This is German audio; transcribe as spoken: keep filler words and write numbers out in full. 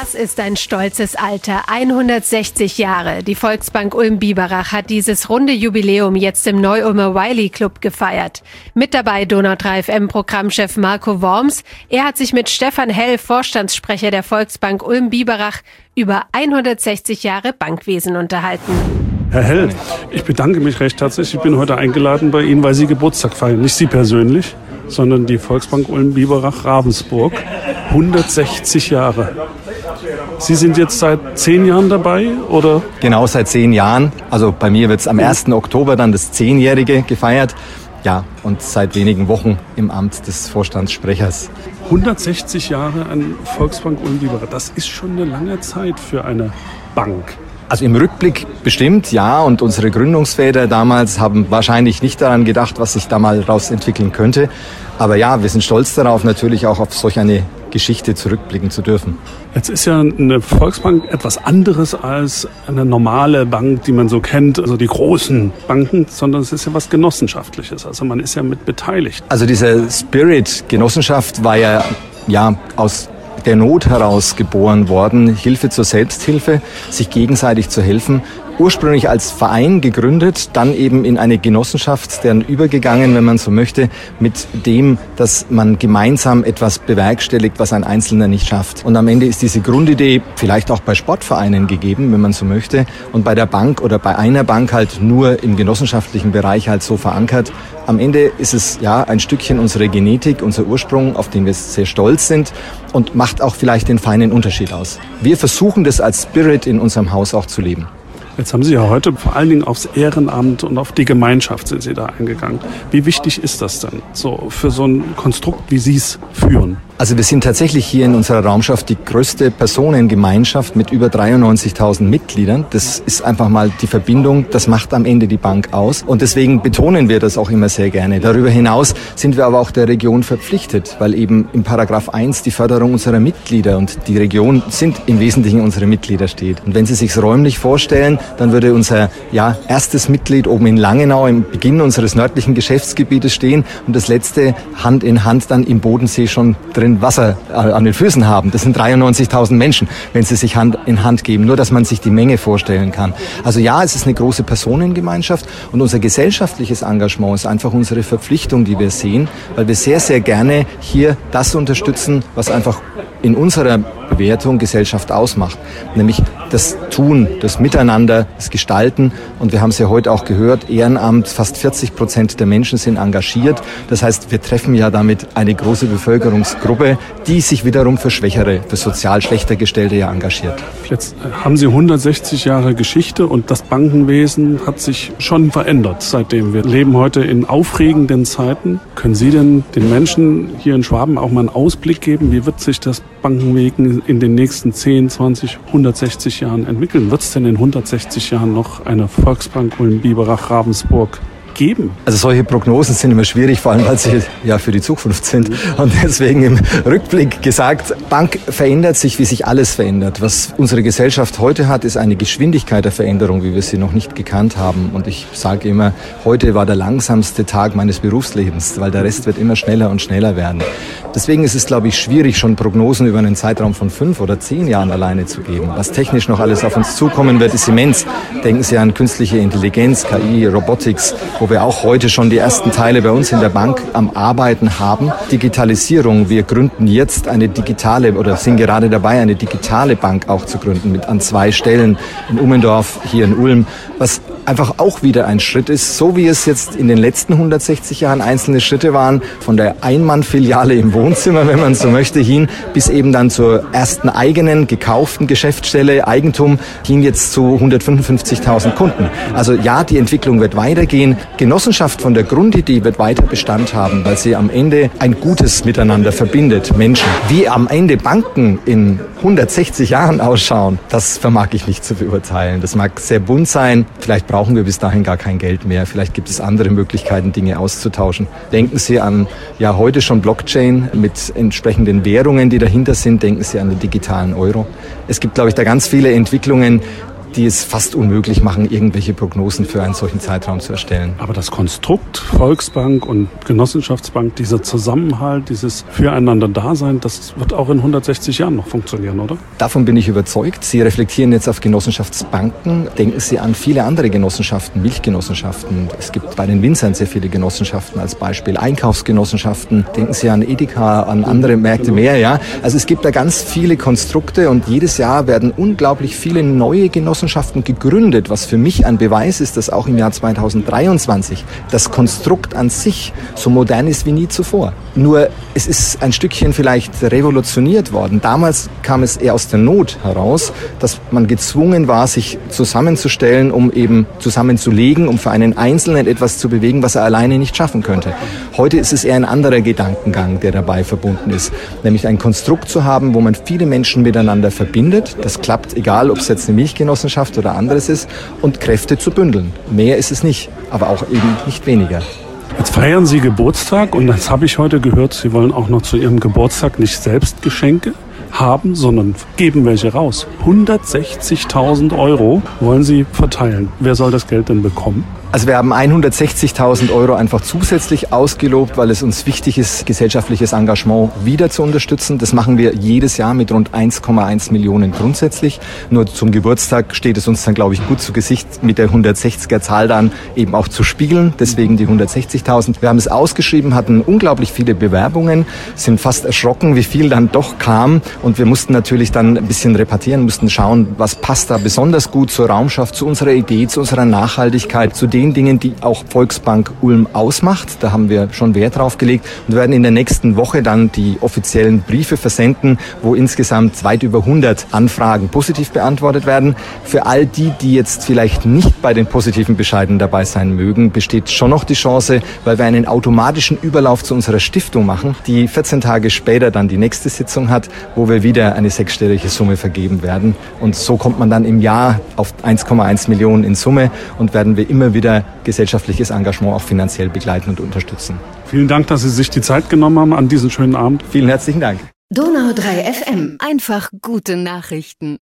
Das ist ein stolzes Alter, hundertsechzig Jahre. Die Volksbank Ulm-Biberach hat dieses runde Jubiläum jetzt im Neu-Ulmer Wiley Club gefeiert. Mit dabei Donau drei F M-Programmchef Marco Worms. Er hat sich mit Stefan Hell, Vorstandssprecher der Volksbank Ulm-Biberach, über hundertsechzig Jahre Bankwesen unterhalten. Herr Hell, ich bedanke mich recht herzlich. Ich bin heute eingeladen bei Ihnen, weil Sie Geburtstag feiern. Nicht Sie persönlich, sondern die Volksbank Ulm-Biberach-Ravensburg. hundertsechzig Jahre. Sie sind jetzt seit zehn Jahren dabei, oder? Genau, seit zehn Jahren. Also bei mir wird es am ersten Oktober dann das Zehnjährige gefeiert. Ja, und seit wenigen Wochen im Amt des Vorstandssprechers. hundertsechzig Jahre an Volksbank Ulm-Biberach. Das ist schon eine lange Zeit für eine Bank. Also im Rückblick bestimmt, ja. Und unsere Gründungsväter damals haben wahrscheinlich nicht daran gedacht, was sich da mal raus entwickeln könnte. Aber ja, wir sind stolz darauf, natürlich auch auf solch eine Geschichte zurückblicken zu dürfen. Jetzt ist ja eine Volksbank etwas anderes als eine normale Bank, die man so kennt, also die großen Banken, sondern es ist ja was Genossenschaftliches. Also man ist ja mit beteiligt. Also dieser Spirit Genossenschaft war ja, ja aus der Not heraus geboren worden, Hilfe zur Selbsthilfe, sich gegenseitig zu helfen. Ursprünglich als Verein gegründet, dann eben in eine Genossenschaft, deren übergegangen, wenn man so möchte, mit dem, dass man gemeinsam etwas bewerkstelligt, was ein Einzelner nicht schafft. Und am Ende ist diese Grundidee vielleicht auch bei Sportvereinen gegeben, wenn man so möchte, und bei der Bank oder bei einer Bank halt nur im genossenschaftlichen Bereich halt so verankert. Am Ende ist es ja ein Stückchen unsere Genetik, unser Ursprung, auf den wir sehr stolz sind und macht auch vielleicht den feinen Unterschied aus. Wir versuchen das als Spirit in unserem Haus auch zu leben. Jetzt haben Sie ja heute vor allen Dingen aufs Ehrenamt und auf die Gemeinschaft sind Sie da eingegangen. Wie wichtig ist das denn so für so ein Konstrukt, wie Sie es führen? Also wir sind tatsächlich hier in unserer Raumschaft die größte Personengemeinschaft mit über dreiundneunzigtausend Mitgliedern. Das ist einfach mal die Verbindung, das macht am Ende die Bank aus. Und deswegen betonen wir das auch immer sehr gerne. Darüber hinaus sind wir aber auch der Region verpflichtet, weil eben im Paragraph eins die Förderung unserer Mitglieder und die Region sind im Wesentlichen unsere Mitglieder steht. Und wenn Sie sich räumlich vorstellen, dann würde unser ja, erstes Mitglied oben in Langenau im Beginn unseres nördlichen Geschäftsgebietes stehen und das letzte Hand in Hand dann im Bodensee schon drin Wasser an den Füßen haben. Das sind dreiundneunzigtausend Menschen, wenn sie sich Hand in Hand geben. Nur, dass man sich die Menge vorstellen kann. Also ja, es ist eine große Personengemeinschaft und unser gesellschaftliches Engagement ist einfach unsere Verpflichtung, die wir sehen, weil wir sehr, sehr gerne hier das unterstützen, was einfach in unserer Bewertung Gesellschaft ausmacht. Nämlich das Tun, das Miteinander, das Gestalten. Und wir haben es ja heute auch gehört, Ehrenamt, fast vierzig Prozent der Menschen sind engagiert. Das heißt, wir treffen ja damit eine große Bevölkerungsgruppe, die sich wiederum für Schwächere, für sozial schlechter Gestellte ja engagiert. Jetzt haben Sie hundertsechzig Jahre Geschichte und das Bankenwesen hat sich schon verändert seitdem. Wir leben heute in aufregenden Zeiten. Können Sie denn den Menschen hier in Schwaben auch mal einen Ausblick geben? Wie wird sich das Bankenwesen in den nächsten zehn, zwanzig, hundertsechzig Jahren entwickeln? Wird es denn in hundertsechzig Jahren noch eine Volksbank Ulm-Biberach-Ravensburg geben? Also solche Prognosen sind immer schwierig, vor allem weil sie ja für die Zukunft sind. Und deswegen im Rückblick gesagt, Bank verändert sich, wie sich alles verändert. Was unsere Gesellschaft heute hat, ist eine Geschwindigkeit der Veränderung, wie wir sie noch nicht gekannt haben. Und ich sage immer, heute war der langsamste Tag meines Berufslebens, weil der Rest wird immer schneller und schneller werden. Deswegen ist es, glaube ich, schwierig, schon Prognosen über einen Zeitraum von fünf oder zehn Jahren alleine zu geben. Was technisch noch alles auf uns zukommen wird, ist immens. Denken Sie an künstliche Intelligenz, K I, Robotics, wo wir auch heute schon die ersten Teile bei uns in der Bank am Arbeiten haben. Digitalisierung. Wir gründen jetzt eine digitale oder sind gerade dabei, eine digitale Bank auch zu gründen mit an zwei Stellen in Ummendorf, hier in Ulm, was einfach auch wieder ein Schritt ist, so wie es jetzt in den letzten hundertsechzig Jahren einzelne Schritte waren, von der Ein-Mann-Filiale im Wohnzimmer, wenn man so möchte, hin, bis eben dann zur ersten eigenen, gekauften Geschäftsstelle, Eigentum, hin jetzt zu hundertfünfundfünfzigtausend Kunden. Also ja, die Entwicklung wird weitergehen. Genossenschaft von der Grundidee wird weiter Bestand haben, weil sie am Ende ein gutes Miteinander verbindet, Menschen. Wie am Ende Banken in hundertsechzig Jahren ausschauen, das vermag ich nicht zu beurteilen. Das mag sehr bunt sein, vielleicht brauchen wir bis dahin gar kein Geld mehr. Vielleicht gibt es andere Möglichkeiten, Dinge auszutauschen. Denken Sie an ja heute schon Blockchain mit entsprechenden Währungen, die dahinter sind. Denken Sie an den digitalen Euro. Es gibt, glaube ich, da ganz viele Entwicklungen, die es fast unmöglich machen, irgendwelche Prognosen für einen solchen Zeitraum zu erstellen. Aber das Konstrukt Volksbank und Genossenschaftsbank, dieser Zusammenhalt, dieses Füreinander-Dasein, das wird auch in hundertsechzig Jahren noch funktionieren, oder? Davon bin ich überzeugt. Sie reflektieren jetzt auf Genossenschaftsbanken. Denken Sie an viele andere Genossenschaften, Milchgenossenschaften. Es gibt bei den Winzern sehr viele Genossenschaften als Beispiel, Einkaufsgenossenschaften. Denken Sie an Edeka, an andere Märkte mehr. Ja, also es gibt da ganz viele Konstrukte und jedes Jahr werden unglaublich viele neue Genossenschaften gegründet, was für mich ein Beweis ist, dass auch im Jahr zweitausenddreiundzwanzig das Konstrukt an sich so modern ist wie nie zuvor. Nur es ist ein Stückchen vielleicht revolutioniert worden. Damals kam es eher aus der Not heraus, dass man gezwungen war, sich zusammenzustellen, um eben zusammenzulegen, um für einen Einzelnen etwas zu bewegen, was er alleine nicht schaffen könnte. Heute ist es eher ein anderer Gedankengang, der dabei verbunden ist, nämlich ein Konstrukt zu haben, wo man viele Menschen miteinander verbindet. Das klappt, egal ob es jetzt eine Milchgenossenschaft oder anderes ist, und Kräfte zu bündeln. Mehr ist es nicht, aber auch eben nicht weniger. Jetzt feiern Sie Geburtstag und das habe ich heute gehört, Sie wollen auch noch zu Ihrem Geburtstag nicht selbst Geschenke haben, sondern geben welche raus. hundertsechzigtausend Euro wollen Sie verteilen. Wer soll das Geld denn bekommen? Also wir haben hundertsechzigtausend Euro einfach zusätzlich ausgelobt, weil es uns wichtig ist, gesellschaftliches Engagement wieder zu unterstützen. Das machen wir jedes Jahr mit rund eins Komma eins Millionen grundsätzlich. Nur zum Geburtstag steht es uns dann, glaube ich, gut zu Gesicht, mit der hundertsechziger Zahl dann eben auch zu spiegeln. Deswegen die hundertsechzigtausend. Wir haben es ausgeschrieben, hatten unglaublich viele Bewerbungen, sind fast erschrocken, wie viel dann doch kam. Und wir mussten natürlich dann ein bisschen repartieren, mussten schauen, was passt da besonders gut zur Raumschaft, zu unserer Idee, zu unserer Nachhaltigkeit, zu dem den Dingen, die auch Volksbank Ulm ausmacht. Da haben wir schon Wert drauf gelegt und werden in der nächsten Woche dann die offiziellen Briefe versenden, wo insgesamt weit über hundert Anfragen positiv beantwortet werden. Für all die, die jetzt vielleicht nicht bei den positiven Bescheiden dabei sein mögen, besteht schon noch die Chance, weil wir einen automatischen Überlauf zu unserer Stiftung machen, die vierzehn Tage später dann die nächste Sitzung hat, wo wir wieder eine sechsstellige Summe vergeben werden. Und so kommt man dann im Jahr auf eins Komma eins Millionen in Summe und werden wir immer wieder gesellschaftliches Engagement auch finanziell begleiten und unterstützen. Vielen Dank, dass Sie sich die Zeit genommen haben an diesen schönen Abend. Vielen herzlichen Dank. Donau drei F M. Einfach gute Nachrichten.